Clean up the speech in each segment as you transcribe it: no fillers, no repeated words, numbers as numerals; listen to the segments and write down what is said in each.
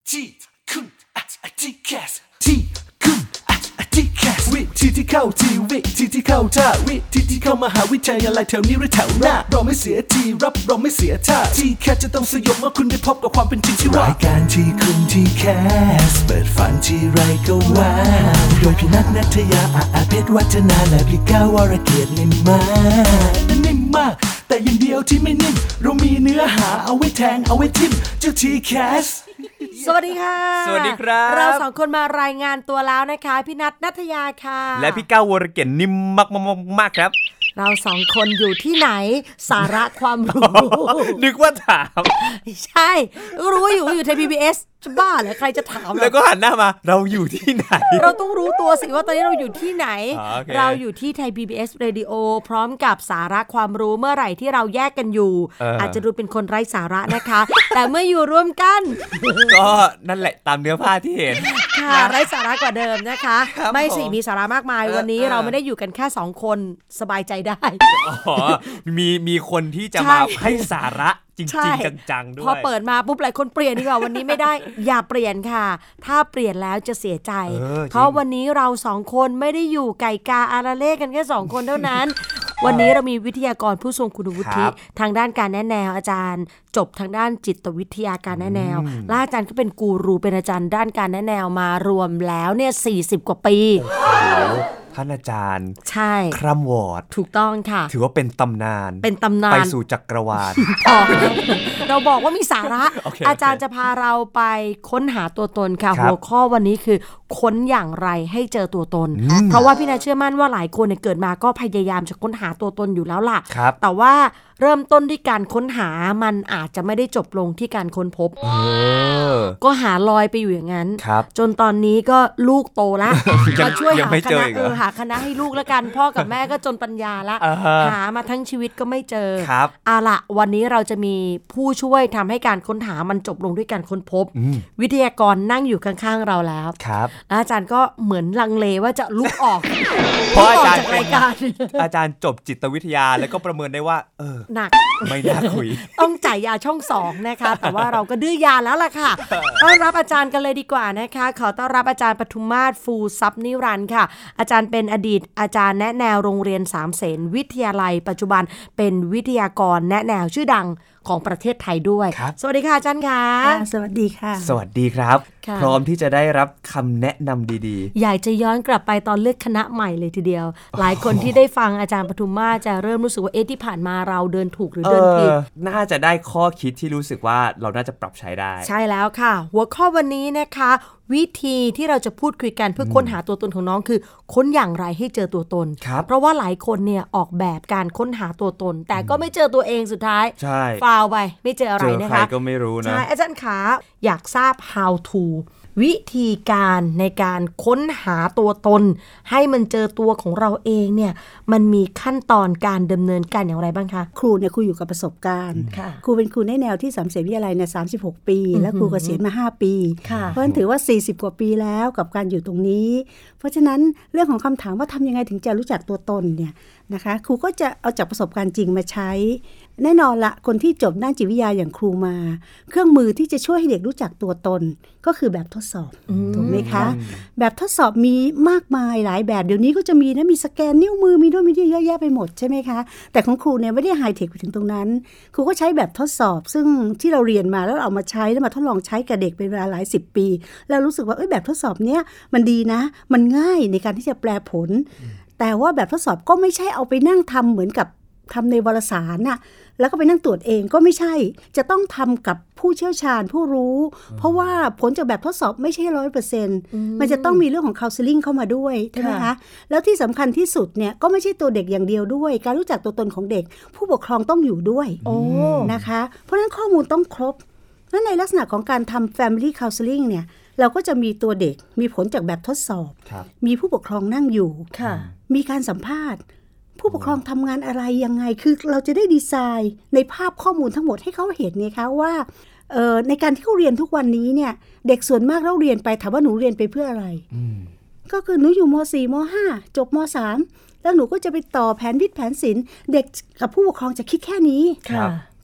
ที่คุณที่แคสที่คุณที่แคสวิธีที่เข้าทีวิธีที่เข้าท่าวิธีที่เข้ามหาวิทยาลัยแถวนี้หรือแถวหน้าเราไม่เสียทีรับเราไม่เสียท่าที่แคสจะต้องสยบเมื่อคุณได้พบกับความเป็นจริงที่ว่ารายการที่คุณที่แคสเปิดฝันที่ไรก็ว่าโดยพี่นัทณัฐยาเพชรวัฒนาและพี่ก้าววรเกียรตินิ่มมากแต่อย่างเดียวที่ไม่นิ่มเรามีเนื้อหาเอาไว้แทงเอาไว้ทิ่มเจ้าทีแคสสวัสดีค่ะสวัสดีครับเราสองคนมารายงานตัวแล้วนะคะพี่นัทณัฐยาค่ะและพี่ก้าววรเกียรตินิ่มมากครับเราสองคนอยู่ที่ไหนสาระความรู้นึกว่าถามใช่รู้อยู่ไทย PBS จะบ้าเหรอใครจะถามแล้วก็หันหน้ามาเราอยู่ที่ไหนเราต้องรู้ตัวสิว่าตอนนี้เราอยู่ที่ไหน okay. เราอยู่ที่ไทย PBS Radio พร้อมกับสาระความรู้เมื่อไหร่ที่เราแยกกันอยู่ อาจจะดูเป็นคนไร้สาระนะคะ แต่เมื่ออยู่ร่วมกันก็นั่นแหละตามเนื้อผ้าที่เห็นค่ะไร้สาระกว่าเดิมนะคะไม่สิมีสาระมากมายวันนี้เราไม่ได้อยู่กันแค่2คนสบายใจได้อ๋อมีคนที่จะมาให้สาระจริงๆจังๆด้วยพอเปิดมาปุ๊บหลายคนเปลี่ยนดีกว่าวันนี้ไม่ได้ อย่าเปลี่ยนค่ะถ้าเปลี่ยนแล้วจะเสียใจเพราะวันนี้เรา2คนไม่ได้อยู่ไก่กาอาราเล่กันแค่2คนเท่านั้น วันนี้เรามีวิทยากรผู้ทรงคุณวุฒิทางด้านการแนะแนวอาจารย์จบทางด้านจิตวิทยาการแนะแนวและอาจารย์ก็เป็นกูรูเป็นอาจารย์ด้านการแนะแนวมารวมแล้วเนี่ย40กว่าปีท่านอาจารย์ใช่คร่ำวอดถูกต้องค่ะถือว่าเป็นตำนานไปสู่จักรวาลเราบอกว่ามีสาระ okay. อาจารย์จะพาเราไปค้นหาตัวตนค่ะหัวข้อวันนี้คือค้นอย่างไรให้เจอตัวตนเพราะว่าพี่นาเชื่อมั่นว่าหลายคนเกิดมาก็พยายามจะค้นหาตัวตนอยู่แล้วล่ะแต่ว่าเริ่มต้นด้วยการค้นหามันอาจจะไม่ได้จบลงที่การค้นพบก็หาลอยไปอยู่อย่างนั้นจนตอนนี้ก็ลูกโตแล้วมาช่วยหาคณะหาคณะให้ลูกแล้วกันพ่อกับแม่ก็จนปัญญาละหามาทั้งชีวิตก็ไม่เจอเอาล่ะวันนี้เราจะมีผู้ช่วยทำให้การค้นหามันจบลงด้วยการค้นพบวิทยากรนั่งอยู่ข้างๆเราแล้วอาจารย์ก็เหมือนลังเลว่าจะลุกออกเพราะอาจารย์รายการอาจารย์จบจิตวิทยาแล้วก็ประเมินได้ว่าหนักไม่น่าคุยต้องจ่ายยาช่อง2นะคะแต่ว่าเราก็ดื้อยาแล้วล่ะค่ะต้อนรับอาจารย์กันเลยดีกว่านะคะขอต้อนรับอาจารย์ปทุมมาศฟูทรัพย์นิรันดร์ค่ะอาจารย์เป็นอดีตอาจารย์แนะแนวโรงเรียน3เสนวิทยาลัยปัจจุบันเป็นวิทยากรแนะแนวชื่อดังของประเทศไทยด้วยสวัสดีค่ะอาจารย์ค่ะสวัสดีค่ะสวัสดีครับพร้อมที่จะได้รับคำแนะนำดีๆอยากจะย้อนกลับไปตอนเลือกคณะใหม่เลยทีเดียวหลายคนที่ได้ฟังอาจารย์ปทุมมาศจะเริ่มรู้สึกว่าที่ผ่านมาเราเดินถูกหรือเดินผิดน่าจะได้ข้อคิดที่รู้สึกว่าเราน่าจะปรับใช้ได้ใช่แล้วค่ะหัวข้อวันนี้นะคะวิธีที่เราจะพูดคุยกันเพื่อค้นหาตัวตนของน้องคือค้นอย่างไรให้เจอตัวตนเพราะว่าหลายคนเนี่ยออกแบบการค้นหาตัวตนแต่ก็ไม่เจอตัวเองสุดท้ายฟาวไปไม่เจออะไรนะคะเจอใครก็ไม่รู้นะใช่อาจารย์ขาอยากทราบ how to วิธีการในการค้นหาตัวตนให้มันเจอตัวของเราเองเนี่ยมันมีขั้นตอนการดำเนินการอย่างไรบ้างคะครูเนี่ยครูอยู่กับประสบการณ์ครูเป็นครูแนะแนวที่3เสนวิทยาลัยเนี่ย36 ปีและครูเกษียณมา5 ปีเพราะฉะนั้นถือว่า40กว่าปีแล้วกับการอยู่ตรงนี้เพราะฉะนั้นเรื่องของคำถามว่าทำยังไงถึงจะรู้จักตัวตนเนี่ยนะคะครูก็จะเอาจากประสบการณ์จริงมาใช้แน่นอนละคนที่จบด้านจิตวิทยาอย่างครูมาเครื่องมือที่จะช่วยให้เด็กรู้จักตัวตนก็คือแบบทดสอบถูกไหมคะแบบทดสอบมีมากมายหลายแบบเดี๋ยวนี้ก็จะมีนะมีสแกนนิ้วมือมีด้วยมีเยอะแยะไปหมดใช่ไหมคะแต่ของครูเนี่ยไม่ได้ไฮเทคไปถึงตรงนั้นครูก็ใช้แบบทดสอบซึ่งที่เราเรียนมาแล้วเอามาใช้แล้วมาทดลองใช้กับเด็กเป็นเวลาหลาย10 ปีแล้วรู้สึกว่าแบบทดสอบเนี้ยมันดีนะมันง่ายในการที่จะแปลผลแต่ว่าแบบทดสอบก็ไม่ใช่เอาไปนั่งทำเหมือนกับทำในวารสารน่ะแล้วก็ไปนั่งตรวจเองก็ไม่ใช่จะต้องทำกับผู้เชี่ยวชาญผู้รู้เพราะว่าผลจากแบบทดสอบไม่ใช่ 100% มันจะต้องมีเรื่องของ counseling เข้ามาด้วยใช่ไหมคะแล้วที่สำคัญที่สุดเนี่ยก็ไม่ใช่ตัวเด็กอย่างเดียวด้วยการรู้จักตัวตนของเด็กผู้ปกครองต้องอยู่ด้วยนะคะเพราะฉะนั้นข้อมูลต้องครบและในลักษณะของการทำ family counseling เนี่ยเราก็จะมีตัวเด็กมีผลจากแบบทดสอบมีผู้ปกครองนั่งอยู่มีการสัมภาษณ์ผู้ปกครองทำงานอะไรยังไงคือเราจะได้ดีไซน์ในภาพข้อมูลทั้งหมดให้เขาเห็นไงคะว่าในการที่เขาเรียนทุกวันนี้เนี่ยเด็กส่วนมากเราเรียนไปถามว่าหนูเรียนไปเพื่ออะไรก็คือหนูอยู่ม.4 ม.5 จบม.3 แล้วหนูก็จะไปต่อแผนวิทย์แผนศิลป์เด็กกับผู้ปกครองจะคิดแค่นี้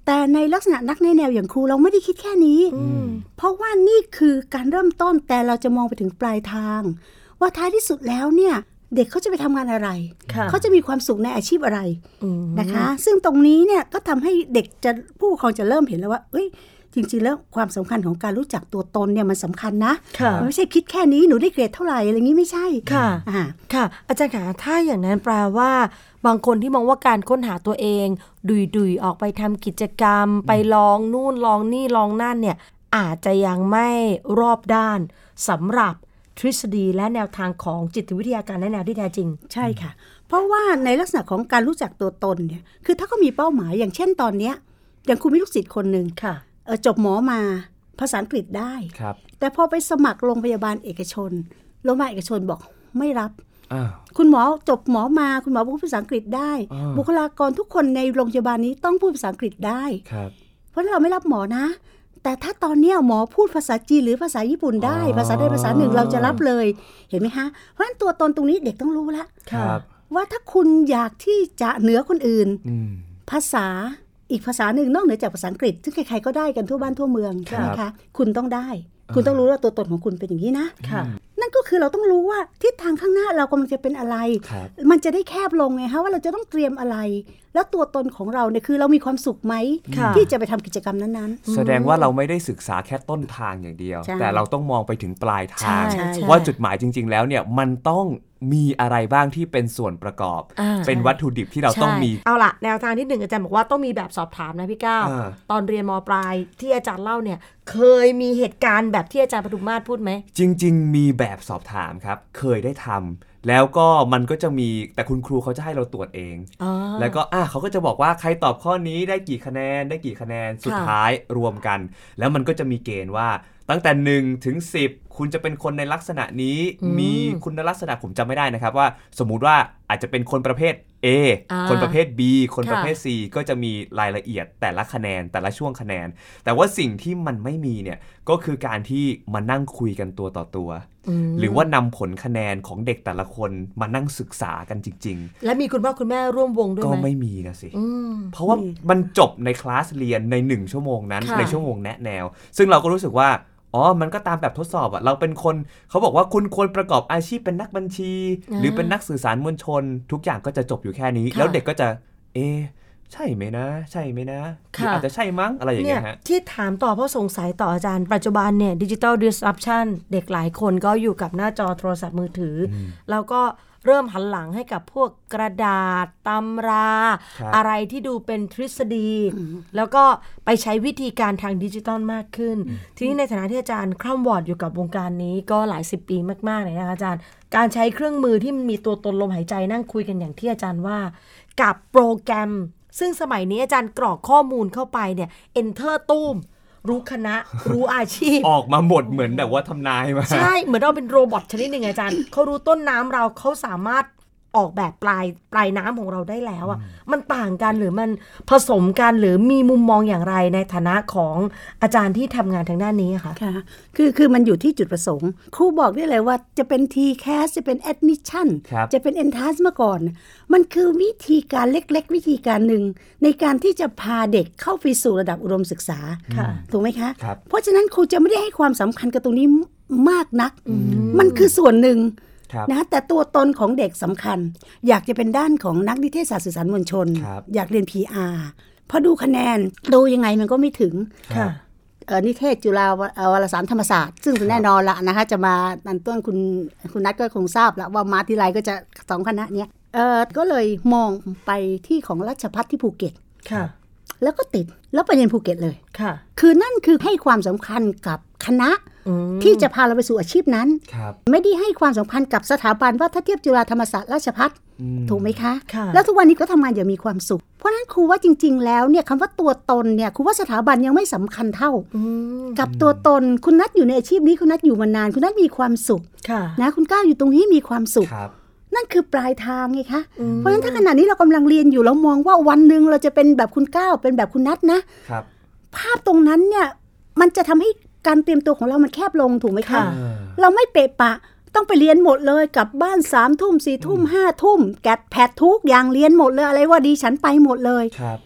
แต่ในลักษณะนักแนะแนวอย่างครูเราไม่ได้คิดแค่นี้เพราะว่านี่คือการเริ่มต้นแต่เราจะมองไปถึงปลายทางว่าท้ายที่สุดแล้วเนี่ยเด็กเขาจะไปทำงานอะไรเขาจะมีความสุขในอาชีพอะไรนะคะซึ่งตรงนี้เนี่ยก็ทำให้เด็กจะผู้ปกครองจะเริ่มเห็นแล้วว่าเอ้ยจริงๆแล้วความสำคัญของการรู้จักตัวตนเนี่ยมันสำคัญนะมันไม่ใช่คิดแค่นี้หนูได้เกรดเท่าไหร่อะไรงี้ไม่ใช่ค่ะค่ะอาจารย์คะถ้าอย่างนั้นแปลว่าบางคนที่มองว่าการค้นหาตัวเองดุยๆออกไปทำกิจกรรมไปลองนู่นลองนี่ลองนั่นเนี่ยอาจจะยังไม่รอบด้านสำหรับทฤษฎีและแนวทางของจิตวิทยาการแนะแนวที่แท้จริงใช่ค่ะเพราะว่าในลักษณะของการรู้จักตัวตนเนี่ยคือถ้าเขามีเป้าหมายอย่างเช่นตอนเนี้ยอย่างครูมีลูกศิษย์คนนึงจบหมอมาภาษาอังกฤษได้แต่พอไปสมัครโรงพยาบาลเอกชนโรงพยาบาลเอกชนบอกไม่รับคุณหมอจบหมอมาคุณหมอพูดภาษาอังกฤษได้บุคลากรทุกคนในโรงพยาบาลนี้ต้องพูดภาษาอังกฤษได้เพราะเราไม่รับหมอนะแต่ถ้าตอนนี้หมอพูดภาษาจีนหรือภาษาญี่ปุ่นได้ภาษาใดภาษาหนึ่งเราจะรับเลยเห็นไหมคะเพราะฉะนั้นตัวตนตรงนี้เด็กต้องรู้แล้วว่าถ้าคุณอยากที่จะเหนือคนอื่นภาษาอีกภาษาหนึ่งนอกเหนือจากภาษาอังกฤษซึ่งใครๆก็ได้กันทั่วบ้านทั่วเมืองใช่ไหมคะคุณต้องได้คุณต้องรู้ว่าตัวตนของคุณเป็นอย่างนี้นะนั่นก็คือเราต้องรู้ว่าทิศทางข้างหน้าเรากำลังจะเป็นอะไรมันจะได้แคบลงไงคะว่าเราจะต้องเตรียมอะไรแล้วตัวตนของเราเนี่ยคือเรามีความสุขไหมที่จะไปทำกิจกรรมนั้นๆแสดงว่าเราไม่ได้ศึกษาแค่ต้นทางอย่างเดียวแต่เราต้องมองไปถึงปลายทางว่าจุดหมายจริงๆแล้วเนี่ยมันต้องมีอะไรบ้างที่เป็นส่วนประกอบเป็นวัตถุดิบที่เราต้องมีเอาล่ะแนวทางที่1อาจารย์บอกว่าต้องมีแบบสอบถามนะพี่ก้าวตอนเรียนม.ปลายที่อาจารย์เล่าเนี่ยเคยมีเหตุการณ์แบบที่อาจารย์ปทุมมาศพูดไหมจริงๆมีแบบสอบถามครับเคยได้ทำแล้วก็มันก็จะมีแต่คุณครูเขาจะให้เราตรวจเองแล้วก็เขาก็จะบอกว่าใครตอบข้อนี้ได้กี่คะแนนได้กี่คะแนนสุดท้ายรวมกันแล้วมันก็จะมีเกณฑ์ว่าตั้งแต่1ถึง10คุณจะเป็นคนในลักษณะนี้มีคุณลักษณะผมจำไม่ได้นะครับว่าสมมุติว่าอาจจะเป็นคนประเภท A คนประเภท B คนประเภท C ก็จะมีรายละเอียดแต่ละคะแนนแต่ละช่วงคะแนนแต่ว่าสิ่งที่มันไม่มีเนี่ยก็คือการที่มานั่งคุยกันตัวต่อตัวหรือว่านำผลคะแนนของเด็กแต่ละคนมานั่งศึกษากันจริงๆและมีคุณพ่อคุณแม่ร่วมวงด้วยไหมก็ไม่มีนะสิเพราะว่ามันจบในคลาสเรียนใน1ชั่วโมงนั้นในชั่วโมงแนะแนวซึ่งเราก็รู้สึกว่ามันก็ตามแบบทดสอบเราเป็นคนเขาบอกว่าคุณควรประกอบอาชีพเป็นนักบัญชีหรือเป็นนักสื่อสารมวลชนทุกอย่างก็จะจบอยู่แค่นี้แล้วเด็กก็จะใช่ไหมนะใช่ไหมนะอาจจะใช่มั้งอะไรอย่างเงี้ยฮะที่ถามต่อเพราะสงสัยต่ออาจารย์ปัจจุบันเนี่ย Digital Disruption เด็กหลายคนก็อยู่กับหน้าจอโทรศัพท์มือถือแล้วก็เริ่มหันหลังให้กับพวกกระดาษตำราอะไรที่ดูเป็นทฤษฎีแล้วก็ไปใช้วิธีการทางดิจิตอลมากขึ้นทีนี้ในฐานะที่อาจารย์คร่ำวอร์ดอยู่กับวงการนี้ก็หลาย10ปีมากๆเลยนะคะอาจารย์การใช้เครื่องมือที่มันมีตัวตนลมหายใจนั่งคุยกันอย่างที่อาจารย์ว่ากับโปรแกรมซึ่งสมัยนี้อาจารย์กรอกข้อมูลเข้าไปเนี่ย enter ตุ้มรู้คณะรู้อาชีพออกมาหมดเหมือนแบบว่าทำนายมาใช่เหมือนเราเป็นโรบอทชนิดหนึ่งอาจารย์เขารู้ต้นน้ำเราเขาสามารถออกแบบปลายน้ำของเราได้แล้วอ่ะมันต่างกันหรือมันผสมกันหรือมีมุมมองอย่างไรในฐานะของอาจารย์ที่ทำงานทางด้านนี้ค่ะค่ะคือมันอยู่ที่จุดประสงค์ครูบอกได้เลยว่าจะเป็น TCAS จะเป็น Admission จะเป็น Entrance มาก่อนมันคือวิธีการเล็กๆวิธีการหนึ่งในการที่จะพาเด็กเข้าไปสู่ระดับอุดมศึกษาถูกไหมคะเพราะฉะนั้นครูจะไม่ได้ให้ความสำคัญกับตรงนี้มากนักมันคือส่วนหนึ่งนะแต่ตัวตนของเด็กสำคัญอยากจะเป็นด้านของนักนิเทศศาสตร์สื่อสารมวลชนอยากเรียน PR พอดูคะแนนดูยังไงมันก็ไม่ถึงนิเทศจุฬาวารสารธรรมศาสตร์ซึ่งแน่นอนละนะคะจะมาอันต้นคุณนัทก็คงทราบแล้วว่ามาทีไรก็จะ2คณะเนี้ยก็เลยมองไปที่ของราชภัฏที่ภูเก็ตแล้วก็ติดแล้วไปเรียนภูเก็ตเลยคือนั่นคือให้ความสำคัญกับคณะที่จะพาเราไปสู่อาชีพนั้นไม่ได้ให้ความสำคัญกับสถาบันว่าถ้าเทียบจุฬาธรรมศาสตร์ราชภัฏถูกไหมคะแล้วทุกวันนี้ก็ทำงานอย่างมีความสุขเพราะฉะนั้นครูว่าจริงๆแล้วเนี่ยคำว่าตัวตนเนี่ยครูว่าสถาบันยังไม่สำคัญเท่ากับตัวตนคุณนัทอยู่ในอาชีพนี้คุณนัทอยู่มานานคุณนัทมีความสุขนะคุณก้าวอยู่ตรงนี้มีความสุขนั่นคือปลายทางไงคะเพราะฉะนั้นถ้าขณะนี้เรากำลังเรียนอยู่แล้วมองว่าวันหนึ่งเราจะเป็นแบบคุณก้าวเป็นแบบคุณนัทนะภาพตรงนั้นเนี่ยมันจะทำให้การเตรียมตัวของเรามันแคบลงถูกไหมคะเราไม่เปะปะต้องไปเรียนหมดเลยกลับบ้าน3 ทุ่ม4 ทุ่ม5 ทุ่มแกะแพดทุกอย่างเรียนหมดเลยอะไรว่าดีฉันไปหมดเลย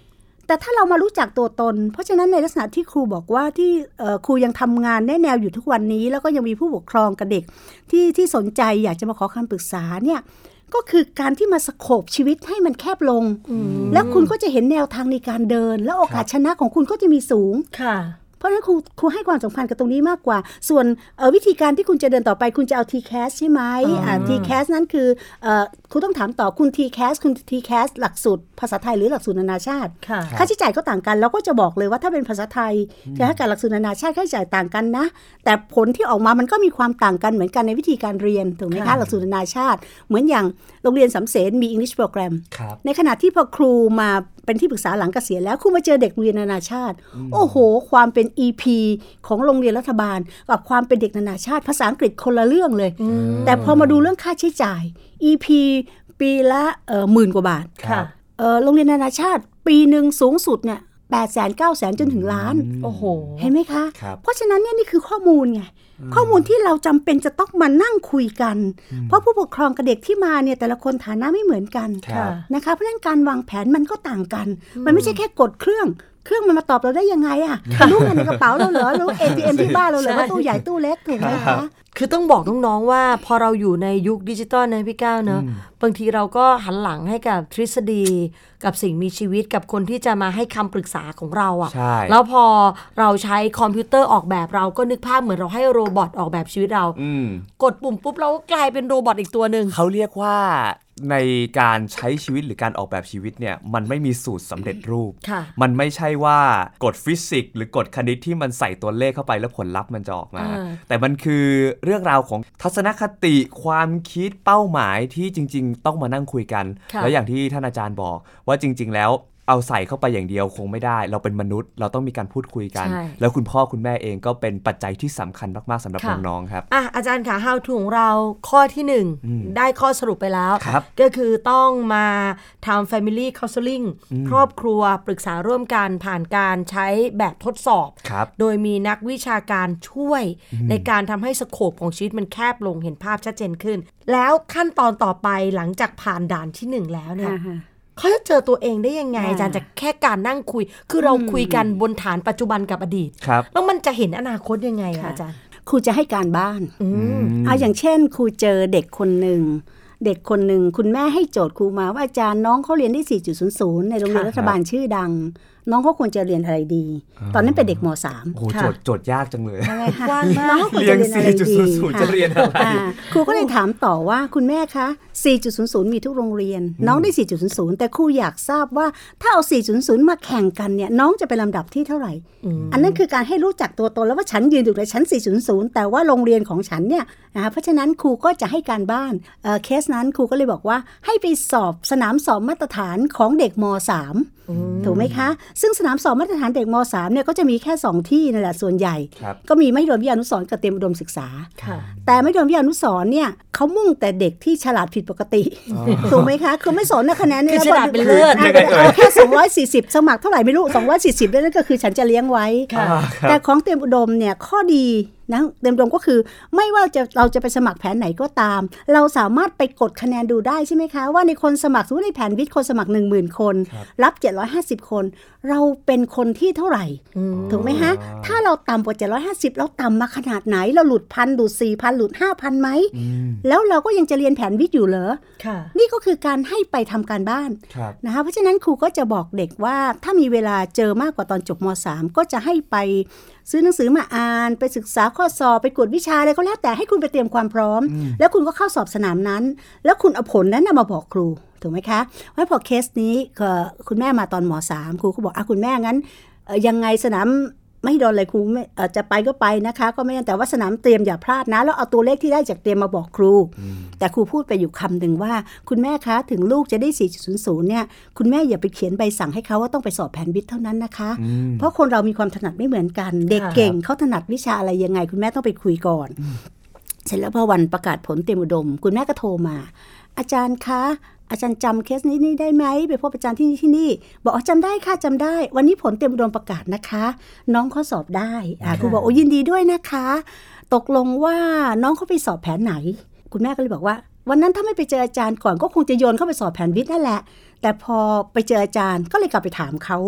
แต่ถ้าเรามารู้จักตัวตนเพราะฉะนั้นในลักษณะที่ครูบอกว่าที่ครูยังทำงานแนะแนวอยู่ทุกวันนี้แล้วก็ยังมีผู้ปกครองกับเด็กที่สนใจอยากจะมาขอคำปรึกษาเนี่ยก็คือการที่มาสโคปชีวิตให้มันแคบลงแล้วคุณก็จะเห็นแนวทางในการเดินแล้วโอกาสชนะของคุณก็จะมีสูงเพราะฉะนั้นครูให้ความสำคัญกับตรงนี้มากกว่าส่วนวิธีการที่คุณจะเดินต่อไปคุณจะเอา TCAS ใช่ไหมTCAS นั้นคือครูต้องถามต่อคุณ TCAS หลักสูตรภาษาไทยหรือหลักสูตรนานาชาติค่าใช้จ่ายก็ต่างกันแล้วก็จะบอกเลยว่าถ้าเป็นภาษาไทยกับหลักสูตรนานาชาติค่าใช้จ่ายต่างกันนะแต่ผลที่ออกมามันก็มีความต่างกันเหมือนกันในวิธีการเรียนถูกไหมคะหลักสูตรนานาชาติเหมือนอย่างโรงเรียนสำเสนมี English Program ในขณะที่พอครูมาเป็นที่ปรึกษาหลังเกษียณแล้วครูมาเจอเด็กโรงเรียนนานาชาติโอ้โหความเป็น EP ของโรงเรียนรัฐบาลกับความเป็นเด็กนานาชาติภาษาอังกฤษคนละเรื่องเลยแต่พอมาดูเรื่องค่าใช้จ่าย EP ปีละ10,000 กว่าบาทโรงเรียนนานาชาติปีหนึ่งสูงสุดเนี่ย800,000 900,000 จนถึงล้านโอ้โหเห็นไหมคะเพราะฉะนั้นเนี่ยนี่คือข้อมูลไงข้อมูลที่เราจำเป็นจะต้องมานั่งคุยกันเพราะผู้ปกครองกับเด็กที่มาเนี่ยแต่ละคนฐานะไม่เหมือนกันนะคะเพราะฉะนั้นการวางแผนมันก็ต่างกันมันไม่ใช่แค่กดเครื่องมันมาตอบเราได้ยังไงอะรู้เงินในกระเป๋าเราเหรอรู้ ATM ที่บ้านเราเหรอว่าตู้ใหญ่ตู้เล็กถูกไหมคะคือต้องบอกน้องๆว่าพอเราอยู่ในยุคดิจิตอลนะพี่ก้าวเนอะบางทีเราก็หันหลังให้กับทฤษฎีกับสิ่งมีชีวิตกับคนที่จะมาให้คำปรึกษาของเราอะแล้วพอเราใช้คอมพิวเตอร์ออกแบบเราก็นึกภาพเหมือนเราให้โรบอทออกแบบชีวิตเรากดปุ่มปุ๊บเราก็กลายเป็นโรบอทอีกตัวนึงเขาเรียกว่าในการใช้ชีวิตหรือการออกแบบชีวิตเนี่ยมันไม่มีสูตรสำเร็จรูปมันไม่ใช่ว่ากฎฟิสิกส์หรือกฎคณิตที่มันใส่ตัวเลขเข้าไปแล้วผลลัพธ์มันจะออกมาแต่มันคือเรื่องราวของทัศนคติความคิดเป้าหมายที่จริงๆต้องมานั่งคุยกันแล้วอย่างที่ท่านอาจารย์บอกว่าจริงๆแล้วเอาใส่เข้าไปอย่างเดียวคงไม่ได้เราเป็นมนุษย์เราต้องมีการพูดคุยกันแล้วคุณพ่อคุณแม่เองก็เป็นปัจจัยที่สำคัญมากๆสำหรับน้องๆครับอาจารย์ค่ะ How to ของเราข้อที่1ได้ข้อสรุปไปแล้วก็คือต้องมาทำ Family Counseling ครอบครัวปรึกษาร่วมกันผ่านการใช้แบบทดสอบโดยมีนักวิชาการช่วยในการทำให้สโคปของชีวิตมันแคบลงเห็นภาพชัดเจนขึ้นแล้วขั้นตอนต่อไปหลังจากผ่านด่านที่1แล้วเนี่ยเขาจะเจอตัวเองได้ยังไงอาจารย์จะแค่การนั่งคุยคือเราคุยกันบนฐานปัจจุบันกับอดีตแล้วมันจะเห็นอนาคตยังไงอาจารย์ครูจะให้การบ้านอย่างเช่นครูเจอเด็กคนหนึ่งคุณแม่ให้โจทย์ครูมาว่าอาจารย์น้องเขาเรียนได้ 4.00 ในโรงเรียนรัฐบาลชื่อดังน้องเขาควรจะเรียนอะไรดีตอนนั้นเป็นเด็กม.3 โอ้โจทย์ยากจังเลยกว้างมากเรียน 4.00 จะเรียนอะไรครูก็เลยถามต่อว่าคุณแม่คะ 4.00 มีทุกโรงเรียนน้องได้ 4.00 แต่ครูอยากทราบว่าถ้าเอา 4.00 มาแข่งกันเนี่ยน้องจะเป็นลำดับที่เท่าไหร่อันนั้นคือการให้รู้จักตัวตนแล้วว่าฉันยืนอยู่ในชั้น 4.00 แต่ว่าโรงเรียนของฉันเนี่ยเพราะฉะนั้นครูก็จะให้การบ้านเคสนั้นครูก็เลยบอกว่าให้ไปสอบสนามสอบมาตรฐานของเด็กม.3 ถูกไหมคะซึ่งสนามสอบมาตรฐานเด็กม.3 เนี่ยก็จะมีแค่2ที่นั่นแหละส่วนใหญ่ก็มีมหิดลวิทยานุสรณ์กับเตรียมอุดมศึกษาแต่มหิดลวิทยานุสรณ์เนี่ยเขามุ่งแต่เด็กที่ฉลาดผิดปกติถูกไหมคะคือไม่สนนะคะแนนเนี่ยฉลาดเป็นเลิศแค่240สมัครเท่าไหร่ไม่รู้240นั่นก็คือฉันจะเลี้ยงไว้แต่ของเตรียมอุดมเนี่ยข้อดีนะเต็มตรงก็คือไม่ว่าเราจะไปสมัครแผนไหนก็ตามเราสามารถไปกดคะแนนดูได้ใช่ไหมคะว่าในคนสมัครสมมติในแผนวิทย์คนสมัคร 10,000 คนรับ750คนเราเป็นคนที่เท่าไหร่ถูกไหมฮะถ้าเราต่ำกว่า750เราต่ำมาขนาดไหนเราหลุด 1,000 หลุด 4,000 หลุด 5,000 ไหมแล้วเราก็ยังจะเรียนแผนวิทย์อยู่เหรอนี่ก็คือการให้ไปทำการบ้านนะคะเพราะฉะนั้นครูก็จะบอกเด็กว่าถ้ามีเวลาเจอมากกว่าตอนจบม.3 ก็จะให้ไปซื้อหนังสือมาอ่านไปศึกษาข้อสอบไปกวดวิชาอะไรก็แล้วแต่ให้คุณไปเตรียมความพร้อมแล้วคุณก็เข้าสอบสนามนั้นแล้วคุณเอาผลนั้นมาบอกครูถูกไหมคะว่าพอเคสนี้คุณแม่มาตอนม.3 ครูก็บอกคุณแม่งั้นยังไงสนามไม่โดนเลยครูจะไปก็ไปนะคะก็ไม่แต่ว่าสนามเตรียมอย่าพลาดนะแล้วเอาตัวเลขที่ได้จากเตรียมมาบอกครูแต่ครูพูดไปอยู่คำหนึ่งว่าคุณแม่คะถึงลูกจะได้ 4.00 เนี่ยคุณแม่อย่าไปเขียนใบสั่งให้เขาว่าต้องไปสอบแผนวิทย์เท่านั้นนะคะเพราะคนเรามีความถนัดไม่เหมือนกันเด็กเก่งเขาถนัดวิชาอะไรยังไงคุณแม่ต้องไปคุยก่อนเสร็จแล้วพอวันประกาศผลเตรียมอุดมคุณแม่ก็โทรมาอาจารย์คะอาจารย์จำเคสนี้ได้ไหมไปพบอาจารย์ที่นี่บอกจำได้ค่ะจำได้วันนี้ผลเตรียมอุดมประกาศนะคะน้องเขาสอบได้ครูบอกยินดีด้วยนะคะตกลงว่าน้องเขาไปสอบแผนไหนคุณแม่ก็เลยบอกว่าวันนั้นถ้าไม่ไปเจออาจารย์ก่อนก็คงจะโยนเข้าไปสอบแผนวิทย์นั่นแหละแต่พอไปเจออาจารย์ก็เลยกลับไปถามเขา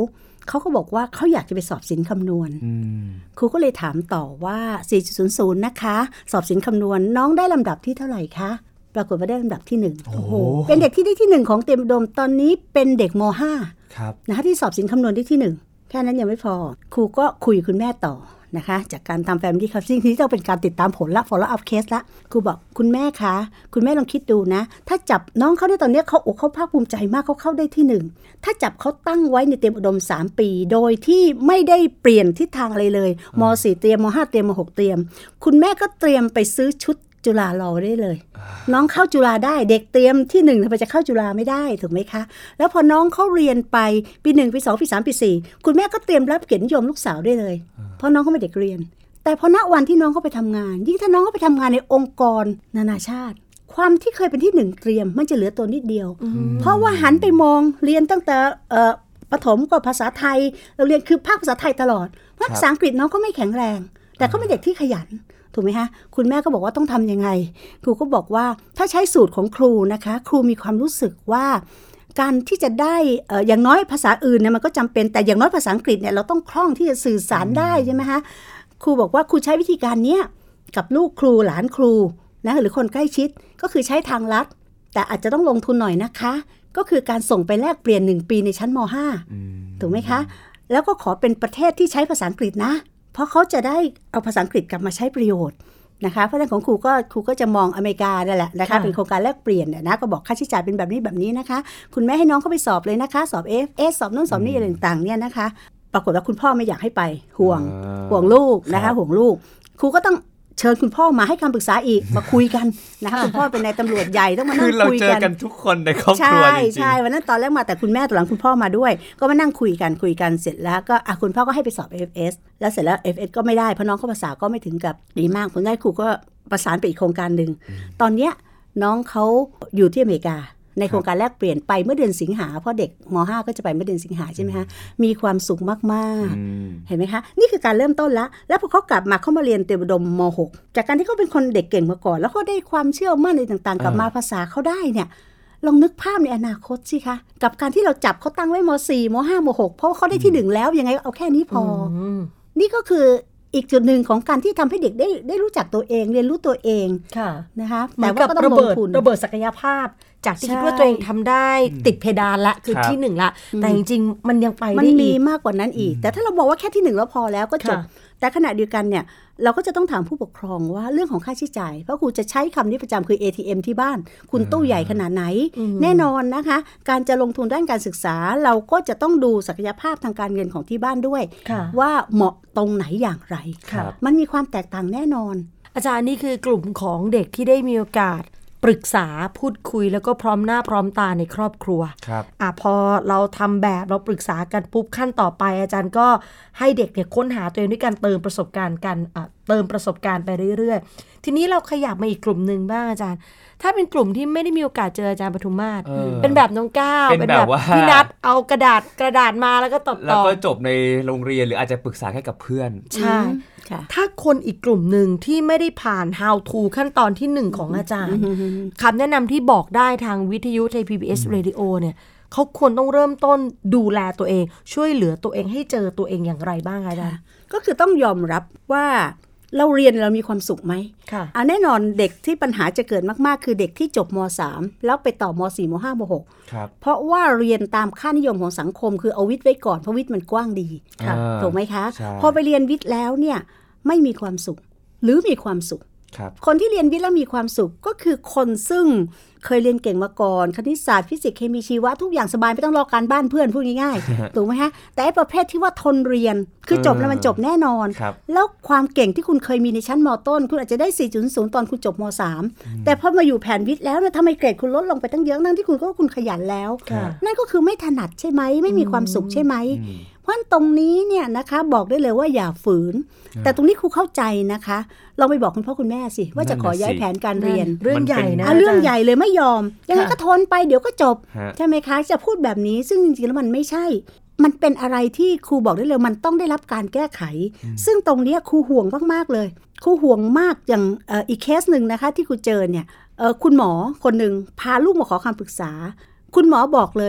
เขาก็บอกว่าเขาอยากจะไปสอบศิลป์คำนวณครูก็เลยถามต่อว่า 4.00 นะคะสอบศิลป์คำนวณน้องได้ลำดับที่เท่าไหร่คะปรากฏว่าได้ลำดับที่1โอ้โหเป็นเด็กที่ได้ที่1ของเตรียมอุดมตอนนี้เป็นเด็กม.5 ครับนะคะที่สอบศิลป์คำนวณได้ที่1แค่นั้นยังไม่พอครูก็คุยกับคุณแม่ต่อนะคะจากการทำ Family Counseling ที่ต้องเป็นการติดตามผลละ follow up case ละครูบอกคุณแม่คะคุณแม่ลองคิดดูนะถ้าจับน้องเขาในตอนนี้เขาภาคภูมิใจมากเขาเข้าได้ที่1ถ้าจับเขาตั้งไว้ในเตรียมอุดม3ปีโดยที่ไม่ได้เปลี่ยนทิศทางอะไรเลยม.4 เตรียมม.5 เตรียมม.6 เตรียมคุณแม่ก็เตรียมไปซื้อชุดจุฬารอได้เลยน้องเข้าจุฬาได้เด็กเตรียมที่1ทำไมจะเข้าจุฬาไม่ได้ถูกไหมคะแล้วพอน้องเขาเรียนไปปี1ปี2ปี3ปี4คุณแม่ก็เตรียมรับเกียรตินิยมลูกสาวได้เลยเพราะน้องเขาเป็นเด็กเรียนแต่พอณวันที่น้องเขาไปทำงานยิ่งถ้าน้องเขาไปทำงานในองค์กรนานาชาติความที่เคยเป็นที่1เตรียมมันจะเหลือตัวนิดเดียวเพราะว่าหันไปมองเรียนตั้งแต่ประถมก็ภาษาไทยเราเรียนคือภาคภาษาไทยตลอดภาษาอังกฤษน้องก็ไม่แข็งแรงแต่เขาเป็นเด็กที่ขยันถูกไหมคะคุณแม่ก็บอกว่าต้องทำยังไงครูก็บอกว่าถ้าใช้สูตรของครูนะคะครูมีความรู้สึกว่าการที่จะได้อย่างน้อยภาษาอื่นเนี่ยมันก็จำเป็นแต่อย่างน้อยภาษาอังกฤษเนี่ยเราต้องคล่องที่จะสื่อสารได้ใช่ไหมคะครูบอกว่าครูใช้วิธีการนี้กับลูกครูหลานครูนะหรือคนใกล้ชิดก็คือใช้ทางลัดแต่อาจจะต้องลงทุนหน่อยนะคะก็คือการส่งไปแลกเปลี่ยน1ปีในชั้นม.5 ถูกไหมคะแล้วก็ขอเป็นประเทศที่ใช้ภาษาอังกฤษนะเพราะเขาจะได้เอาภาษาอังกฤษกลับมาใช้ประโยชน์นะคะเพราะฉะนั้นของครูก็จะมองอเมริกานั่นแหละนะคะเป็นโครงการแลกเปลี่ยนนะก็บอกค่าใช้จ่ายเป็นแบบนี้นะคะคุณแม่ให้น้องเขาไปสอบเลยนะคะสอบ FS สอบโน่นสอบนี่อะไรต่างๆเนี่ยนะคะปรากฏว่าคุณพ่อไม่อยากให้ไปห่วงลูกนะคะห่วงลูกครูก็ต้องเชิญคุณพ่อมาให้คำปรึกษาอีกมาคุยกันนะคะคุณพ่อเป็นนายตำรวจใหญ่ต้องมานั่งคุยกันคือเราเจอกันทุกคนในครอบครัวจริงๆใช่วันนั้นตอนแรกมาแต่คุณแม่ตอนหลังคุณพ่อมาด้วยก็มานั่งคุยกันเสร็จแล้วก็คุณพ่อก็ให้ไปสอบ FS แล้วเสร็จแล้ว FS ก็ไม่ได้เพราะน้องเขาภาษาก็ไม่ถึงกับดีมากผลได้ครูก็ประสานไปอีกโครงการนึงตอนเนี้ยน้องเขาอยู่ที่อเมริกาในโครงการแลกเปลี่ยนไปเมื่อเดือนสิงหาเพราะเด็กม.5 ก็จะไปเมื่อเดือนสิงหาใช่ไหมคะมีความสุขมากๆเห็นไหมคะนี่คือการเริ่มต้นแล้วพอเขากลับมาเขามาเรียนเตรียมอุดมม.6 จากการที่เขาเป็นคนเด็กเก่งมาก่อนแล้วเขาได้ความเชื่อมั่นอะไรต่างๆกลับมาภาษาเขาได้เนี่ยลองนึกภาพในอนาคตสิคะกับการที่เราจับเขาตั้งไว้ม.4 ม.5 ม.6 เพราะว่าเขาได้ที่1แล้วยังไงเอาแค่นี้พอนี่ก็คืออีกจุดหนึ่งของการที่ทำให้เด็กได้รู้จักตัวเองเรียนรู้ตัวเองนะคะแต่ว่าก็ต้องลงทุนระเบิดศักยภาพจากที่คิดว่าตัวเองทำได้ติดเพดานละคือที่1ละแต่จริงๆมันยังไปได้อีกมันมีมากกว่านั้นอีกแต่ถ้าเราบอกว่าแค่ที่1แล้วพอแล้วก็จบแต่ขณะเดียวกันเนี่ยเราก็จะต้องถามผู้ปกครองว่าเรื่องของค่าใช้จ่ายเพราะครูจะใช้คำนี้ประจำคือ ATM ที่บ้านคุณตู้ใหญ่ขนาดไหนแน่นอนนะคะการจะลงทุนด้านการศึกษาเราก็จะต้องดูศักยภาพทางการเงินของที่บ้านด้วยว่าเหมาะตรงไหนอย่างไรมันมีความแตกต่างแน่นอนอาจารย์นี่คือกลุ่มของเด็กที่ได้มีโอกาสปรึกษาพูดคุยแล้วก็พร้อมหน้าพร้อมตาในครอบครัวพอเราทำแบบเราปรึกษากันปุ๊บขั้นต่อไปอาจารย์ก็ให้เด็กเนี่ยค้นหาตัวเองด้วยการเติมประสบการณ์กันเติมประสบการณ์ไปเรื่อยๆทีนี้เราขยับมาอีกกลุ่มนึงบ้างอาจารย์ถ้าเป็นกลุ่มที่ไม่ได้มีโอกาสเจออาจารย์ปทุมมาศเป็นแบบน้องก้าวเป็นแบบพี่นัทเอากระดาษมาแล้วก็ต่อแล้วก็จบในโรงเรียนหรืออาจจะปรึกษาแค่กับเพื่อนใช่ถ้าคนอีกกลุ่มหนึ่งที่ไม่ได้ผ่าน how to ขั้นตอนที่1ของอาจารย์คำแนะนำที่บอกได้ทางวิทยุไทย PBS Radio เนี่ยเขาควรต้องเริ่มต้นดูแลตัวเองช่วยเหลือตัวเองให้เจอตัวเองอย่างไรบ้างอาจารย์ก็คือต้องยอมรับว่าเราเรียนเรามีความสุขไหมแน่นอนเด็กที่ปัญหาจะเกิดมากๆคือเด็กที่จบม.3 แล้วไปต่อม.4 ม.5 ม.6 เพราะว่าเรียนตามค่านิยมของสังคมคือเอาวิทย์ไว้ก่อนเพราะวิทย์มันกว้างดีถูกไหมคะพอไปเรียนวิทย์แล้วเนี่ยไม่มีความสุขหรือมีความสุขคนที่เรียนวิทย์แล้วมีความสุขก็คือคนซึ่งเคยเรียนเก่งมาก่อนคณิตศาสตร์ฟิสิกส์เคมีชีวะทุกอย่างสบายไม่ต้องรอการบ้านเพื่อนพูดง่ายๆถูกไหมฮะแต่ประเภทที่ว่าทนเรียนคือจบแล้วมันจบแน่นอนแล้วความเก่งที่คุณเคยมีในชั้นม.ต้นคุณอาจจะได้ 4.0 ตอนคุณจบม.3 แต่พอมาอยู่แผนวิทย์แล้วเนี่ยทำไมเกรดคุณลดลงไปตั้งเยอะนั่นที่คุณก็คุณขยันแล้วนั่นก็คือไม่ถนัดใช่ไหมไม่มีความสุขใช่ไหมเพราะตรงนี้เนี่ยนะคะบอกได้เลยว่าอย่าฝืนแต่ตรงนี้ครูเข้าใจนะคะลองไปบอกคุณพ่อคุณแม่สิว่าจะขอย้ายแผนการเรียนเรื่องใหญ่นะเรื่องใหญ่เลยไม่ยอมยังไงก็ทนไปเดี๋ยวก็จบใช่ไหมคะจะพูดแบบนี้ซึ่งจริงๆแล้วมันไม่ใช่มันเป็นอะไรที่ครูบอกได้เลยมันต้องได้รับการแก้ไขซึ่งตรงนี้ครูห่วงมากๆเลยครูห่วงมากอย่างอีกเคสหนึ่งนะคะที่ครูเจอเนี่ยคุณหมอคนหนึ่งพาลูกมาขอคำปรึกษาคุณหมอบอกเลยว่า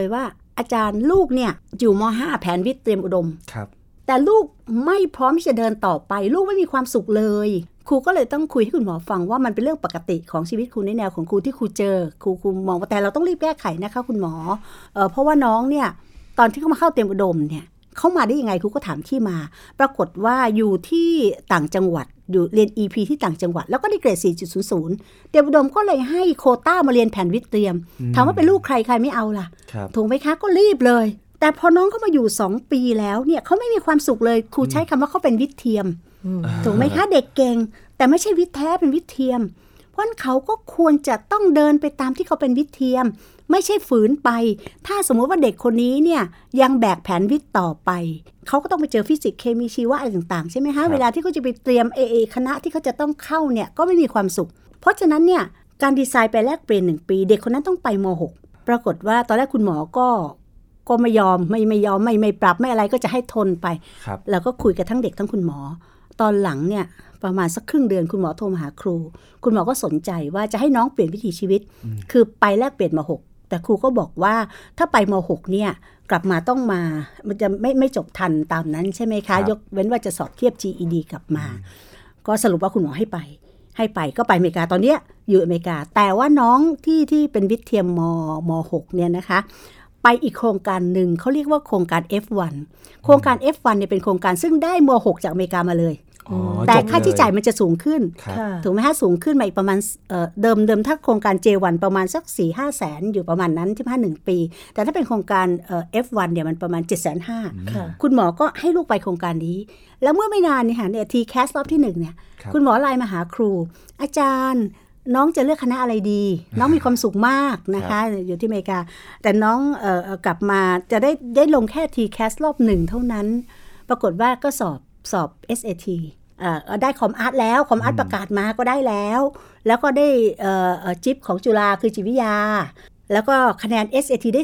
อาจารย์ลูกเนี่ยอยู่ม.5 แผนวิทย์เตรียมอุดมครับแต่ลูกไม่พร้อมที่จะเดินต่อไปลูกไม่มีความสุขเลยครูก็เลยต้องคุยให้คุณหมอฟังว่ามันเป็นเรื่องปกติของชีวิตครูในแนวของครูที่ครูเจอครูมองว่าแต่เราต้องรีบแก้ไขนะคะคุณหมอเพราะว่าน้องเนี่ยตอนที่เขามาเข้าเตรียมอุดมเนี่ยเขามาได้ยังไงครูก็ถามที่มาปรากฏว่าอยู่ที่ต่างจังหวัดอยู่เรียน EP ที่ต่างจังหวัดแล้วก็ได้เกรด 4.00 เตรียมอุดมก็เลยให้โควต้ามาเรียนแผนวิทย์เตรียมถามว่าเป็นลูกใครไม่เอาล่ะถูกไหมคะก็รีบเลยแต่พอน้องเขามาอยู่2 ปีแล้วเนี่ยเขาไม่มีความสุขเลยครูใช้คำว่าเขาเป็นวิทย์เทียมถูกไหมคะเด็กเก่งแต่ไม่ใช่วิทย์แท้เป็นวิทย์เทียมเพราะเขาก็ควรจะต้องเดินไปตามที่เขาเป็นวิทย์เทียมไม่ใช่ฝืนไปถ้าสมมุติว่าเด็กคนนี้เนี่ยยังแบกแผนวิทย์ต่อไปเขาก็ต้องไปเจอฟิสิกส์เคมีชีวะอะไรต่างๆใช่ไหมคะเวลาที่เขาจะไปเตรียม AA คณะที่เขาจะต้องเข้าเนี่ยก็ไม่มีความสุขเพราะฉะนั้นเนี่ยการดีไซน์ไปแลกเปลี่ยน1 ปีเด็กคนนั้นต้องไปม.6 ปรากฏว่าตอนแรกคุณหมอก็ไม่ยอมไม่ปรับไม่อะไรก็จะให้ทนไปแล้วก็คุยกับทั้งเด็กทั้งคุณหมอตอนหลังเนี่ยประมาณสักครึ่งเดือนคุณหมอโทรมาหาครูคุณหมอก็สนใจว่าจะให้น้องเปลี่ยนวิถีชีวิตคือไปแลกเปลี่ยนม.6 แต่ครูก็บอกว่าถ้าไปม.6 เนี่ยกลับมาต้องมามันจะไม่จบทันตามนั้นใช่ไหมคะยกเว้นว่าจะสอบเทียบ GED กลับมาก็สรุปว่าคุณหมอให้ไปก็ไปอเมริกาตอนเนี้ยอยู่อเมริกาแต่ว่าน้องที่เป็นวิทย์เทียมม.6 เนี่ยนะคะไปอีกโครงการหนึ่งเขาเรียกว่าโครงการ F1 โครงการ F1 เนี่ยเป็นโครงการซึ่งได้ม.6 จากอเมริกามาเลยแต่ค่าใช้จ่ายมันจะสูงขึ้นถูกไหมคะสูงขึ้นมาอีกประมาณเดิมถ้าโครงการ J1 ประมาณสัก 4-5 แสนอยู่ประมาณนั้นที่1 ปีแต่ถ้าเป็นโครงการF1 เนี่ยมันประมาณ 750,000 คุณหมอก็ให้ลูกไปโครงการนี้แล้วเมื่อไม่นานเนี่ย TCAS รอบที่1เนี่ยคุณหมอไลน์มาหาครูอาจารย์น้องจะเลือกคณะอะไรดีน้องมีความสุขมากนะคะอยู่ที่อเมริกาแต่น้องกลับมาจะได้ลงแค่ TCAS รอบ1เท่านั้นปรากฏว่าก็สอบ SAT ได้คอมอาร์ตแล้วคอมอาร์ตประกาศมาก็ได้แล้วก็ได้จิ๊บของจุฬาคือจิตวิทยาแล้วก็คะแนน SAT ได้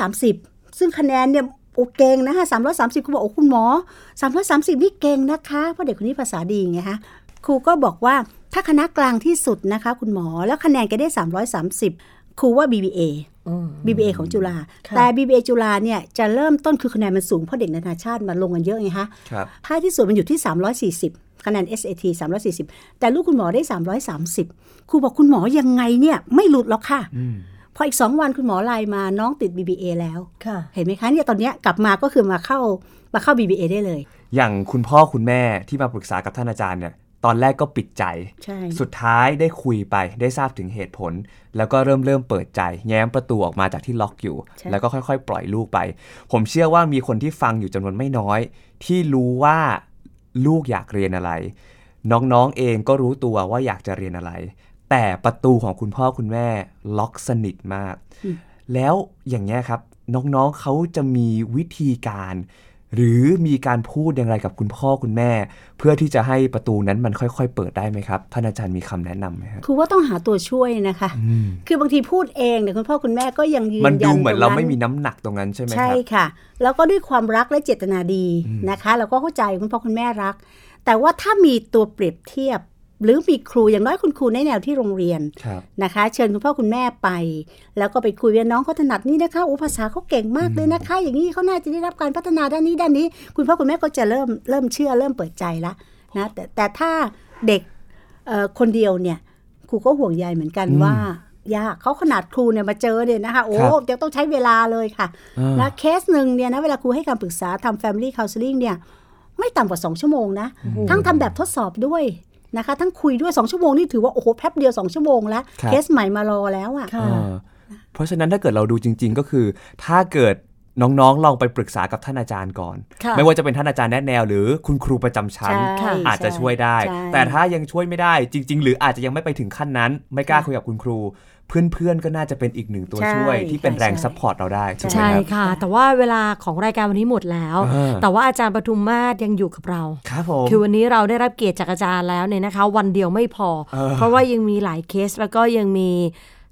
330ซึ่งคะแนนเนี่ยโอเก่งนะคะ330คุณบอกโอ้คุณหมอ330นี่เก่งนะคะเพราะเด็กคนนี้ภาษาดีไงฮะครูก็บอกว่าถ้าคณะกลางที่สุดนะคะคุณหมอแล้วคะแนนแกได้330ครูว่า BBA ของจุฬาแต่ BBA จุฬาเนี่ยจะเริ่มต้นคือคะแนนมันสูงเพราะเด็กนานาชาติมาลงกันเยอะไงคะท้ายที่สุดมันอยู่ที่340คะแนน SAT 340แต่ลูกคุณหมอได้330ครูบอกคุณหมอยังไงเนี่ยไม่หลุดหรอกค่ะพออีก2 วันคุณหมอไลน์มาน้องติด BBA แล้วเห็นไหมคะเนี่ยตอนนี้กลับมาก็คือมาเข้า BBA ได้เลยอย่างคุณพ่อคุณแม่ที่มาปรึกษากับท่านอาจารย์เนี่ยตอนแรกก็ปิดใจสุดท้ายได้คุยไปได้ทราบถึงเหตุผลแล้วก็เริ่มเปิดใจแง้มประตูออกมาจากที่ล็อกอยู่แล้วก็ค่อยๆปล่อยลูกไปผมเชื่อว่ามีคนที่ฟังอยู่จำนวนไม่น้อยที่รู้ว่าลูกอยากเรียนอะไรน้องๆเองก็รู้ตัวว่าอยากจะเรียนอะไรแต่ประตูของคุณพ่อคุณแม่ล็อกสนิทมากแล้วอย่างนี้ครับน้องๆเขาจะมีวิธีการหรือมีการพูดอย่างไรกับคุณพ่อคุณแม่เพื่อที่จะให้ประตูนั้นมันค่อยๆเปิดได้ไหมครับท่านอาจารย์มีคำแนะนำไหมครับคือว่าต้องหาตัวช่วยนะคะคือบางทีพูดเองเนี่ยคุณพ่อคุณแม่ก็ยังยืนยันมันดูเหมือนเราไม่มีน้ำหนักตรงนั้นใช่ไหมครับใช่ค่ะแล้วก็ด้วยความรักและเจตนาดีนะคะเราก็เข้าใจคุณพ่อคุณแม่รักแต่ว่าถ้ามีตัวเปรียบเทียบหรือมีครูอย่างน้อยคุณครูในแนวที่โรงเรียนนะคะเชิญคุณพ่อคุณแม่ไปแล้วก็ไปคุยว่าน้องเขาถนัดนี่นะคะภาษาเขาเก่งมากเลยนะคะอย่างนี้เขาน่าจะได้รับการพัฒนาด้านนี้คุณพ่อคุณแม่ก็จะเริ่มเชื่อเริ่มเปิดใจแล้วนะแต่ถ้าเด็กคนเดียวเนี่ยครูก็ห่วงใยเหมือนกันว่ายากเขาขนาดครูเนี่ยมาเจอเนี่ยนะคะโอ้เดี๋ยวต้องใช้เวลาเลยค่ะนะเคสนึงเนี่ยนะเวลาครูให้คำปรึกษาทำ Family Counseling เนี่ยไม่ต่ำกว่า2 ชั่วโมงนะทั้งทำแบบทดสอบด้วยนะคะทั้งคุยด้วย2 ชั่วโมงนี่ถือว่าโอ้โหแป๊บเดียว2 ชั่วโมงแล้วเคสใหม่มารอแล้วอ่ะเพราะฉะนั้นถ้าเกิดเราดูจริงๆก็คือถ้าเกิดน้องๆลองไปปรึกษากับท่านอาจารย์ก่อนไม่ว่าจะเป็นท่านอาจารย์แนะแนวหรือคุณครูประจำชั้นอาจจะช่วยได้แต่ถ้ายังช่วยไม่ได้จริงๆหรืออาจจะยังไม่ไปถึงขั้นนั้นไม่กล้าคุยกับคุณครูเพื่อนๆก็น่าจะเป็นอีก1ตัวช่วยที่เป็นแรงซัพพอร์ตเราได้ใช่ค่ะแต่ว่าเวลาของรายการวันนี้หมดแล้วแต่ว่าอาจารย์ปทุมมาศยังอยู่กับเราครับผมคือวันนี้เราได้รับเกียรติจากอาจารย์แล้วเนี่ยนะคะวันเดียวไม่พอเพราะว่ายังมีหลายเคสแล้วก็ยังมี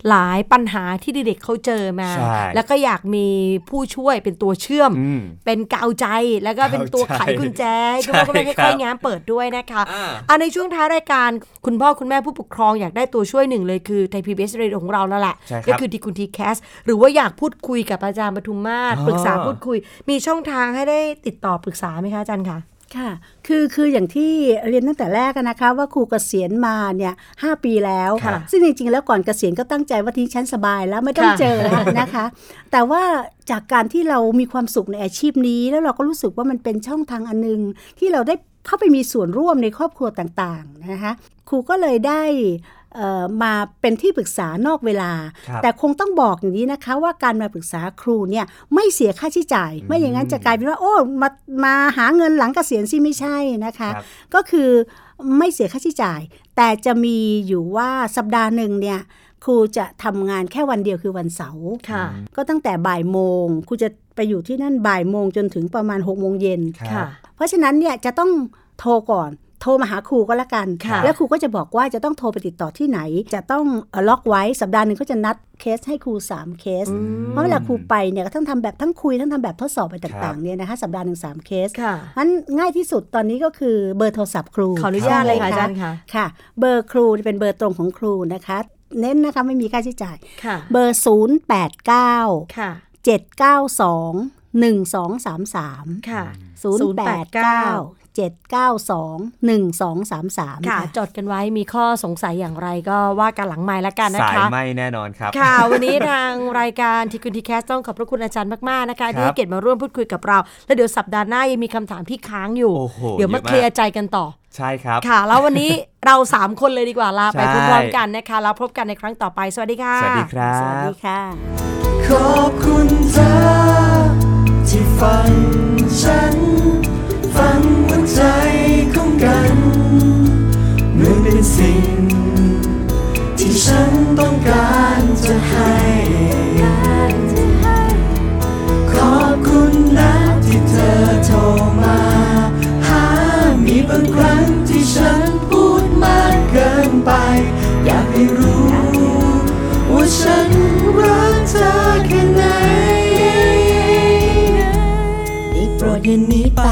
หลายปัญหาที่เด็กๆเขาเจอมาแล้วก็อยากมีผู้ช่วยเป็นตัวเชื่อมเป็นกาวใจแล้วก็เป็นตัวไขกุญแจคุณพ่อคุณแม่ค่อยๆแง้มเปิดด้วยนะคะในช่วงท้ายรายการคุณพ่อคุณแม่ผู้ปกครองอยากได้ตัวช่วยหนึ่งเลยคือไทย PBS Radio ของเราแล้วแหละก็คือที่คุณทีแคสหรือว่าอยากพูดคุยกับอาจารย์ปทุมมาศปรึกษาพูดคุยมีช่องทางให้ได้ติดต่อปรึกษาไหมคะอาจารย์คะค่ะคืออย่างที่เรียนตั้งแต่แรกนะคะว่าครูเกษียณมาเนี่ย5 ปีแล้วซึ่งจริงๆแล้วก่อนเกษียณก็ตั้งใจว่าที่ฉันสบายแล้วไม่ต้องเจอแล้วนะคะแต่ว่าจากการที่เรามีความสุขในอาชีพนี้แล้วเราก็รู้สึกว่ามันเป็นช่องทางอันนึงที่เราได้เข้าไปมีส่วนร่วมในครอบครัวต่างๆนะคะครูก็เลยได้มาเป็นที่ปรึกษานอกเวลาแต่คงต้องบอกอย่างนี้นะคะว่าการมาปรึกษาครูเนี่ยไม่เสียค่าใช้จ่ายไม่อย่างนั้นจะกลายเป็นว่าโอ้มาหาเงินหลังเกษียณสิไม่ใช่นะคะก็คือไม่เสียค่าใช้จ่ายแต่จะมีอยู่ว่าสัปดาห์หนึ่งเนี่ยครูจะทำงานแค่วันเดียวคือวันเสาร์ก็ตั้งแต่บ่ายโมงครูจะไปอยู่ที่นั่นบ่ายโมงจนถึงประมาณ6 โมงเย็นเพราะฉะนั้นเนี่ยจะต้องโทรก่อนโทรมาหาครูก็แล้วกันแล้วครูก็จะบอกว่าจะต้องโทรไปติดต่อที่ไหนจะต้องล็อกไว้สัปดาห์นึงก็จะนัดเคสให้ครู3 เคสเพราะเวลาครูไปเนี่ยก็ต้องทำแบบทั้งคุยทั้งทำแบบทดสอบไปต่างๆเนี่ยนะคะสัปดาห์นึง3 เคสงั้นง่ายที่สุดตอนนี้ก็คือเบอร์โทรศัพท์ครูขออนุญาตเลยค่ะอาจารย์ค่ะเบอร์ครูเป็นเบอร์ตรงของครูนะคะเน้นนะคะไม่มีค่าใช้จ่ายเบอร์089 792 1233ค่ะ089 792-1233 ค่ะจดกันไว้มีข้อสงสัยอย่างไรก็ว่ากันหลังไมค์แล้วกันนะคะสายไม่แน่นอนครับค่ะวันนี้ทางรายการทีคุณทีแคสต้องขอบพระคุณอาจารย์มากๆนะคะที่ให้เกียรติมาร่วมพูดคุยกับเราแล้วเดี๋ยวสัปดาห์หน้ายังมีคำถามที่ค้างอยู่เดี๋ยวมาเคลียร์ใจกันต่อใช่ครับค่ะแล้ววันนี้เรา3คนเลยดีกว่าลาไปพร้อมๆกันนะคะแล้วพบกันในครั้งต่อไปสวัสดีค่ะสวัสดีครับสวัสดีค่ะขอบคุณเธอที่ฟังฉันฟังหัวใจของกันเหมือนเป็นสิ่งที่ฉันต้องการจะให้ขอบคุณนะที่เธอโทรมาหามีบางครั้งที่ฉันพูดมากเกินไปอยากให้รู้ว่าฉันรักเธอแค่ไหนได้โปรดอย่าหนีไป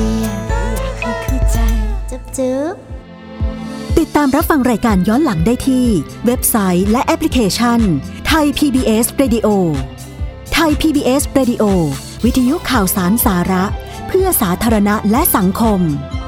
ติดตามรับฟังรายการย้อนหลังได้ที่เว็บไซต์และแอปพลิเคชัน Thai PBS Radio Thai PBS Radio วิทยุข่าวสารสาระเพื่อสาธารณะและสังคม